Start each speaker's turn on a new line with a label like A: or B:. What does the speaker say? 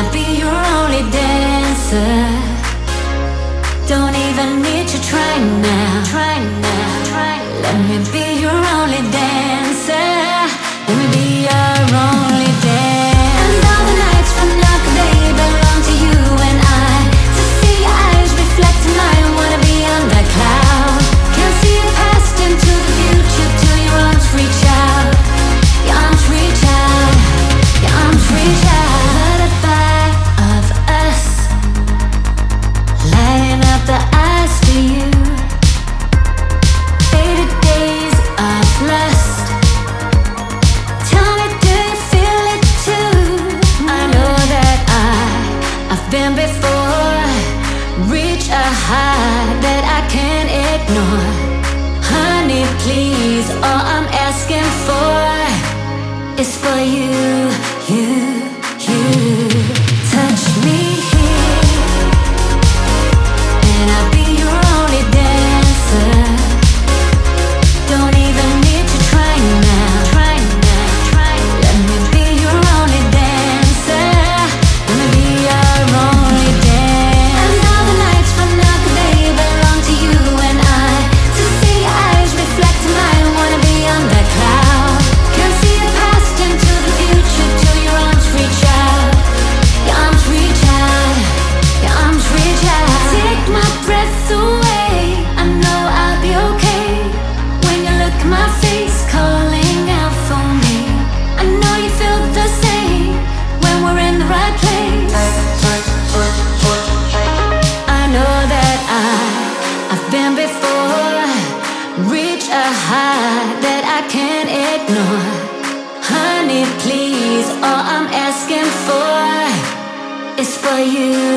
A: I'll be your only dancer. Don't even need to try now. Let me be your only dancer. Let me be your only dancer. And all the nights from now, they belong to you and I. To see your eyes reflect in mine, wanna be on that cloud. Can't see your past into the future till your arms reach out. Your arms reach out. Your arms reach out. Lullaby of us, lighting up the eyes for you. Faded days of lust. Tell me, do you feel it too? I know that I've been before. Reach a high that I can't ignore. Honey, please, all I'm asking for is for you. Touch me here, and I'll be your only dancer. Don't even need to try now. Let me be your only dancer. Let me be your only dancer. And all the nights from now, they belong to you and I. To see your eyes reflect in mine, wanna be on that cloud. Can't see your past into the future till your arms reach out. Your arms reach out. Your arms reach out. Take my breath away. I know I'll be okay when you look at my face, calling out for me. I know you feel the same when we're in the right place. I know that I've been before. Reach a high that I can't ignore. Honey, please, all I'm asking for is for you.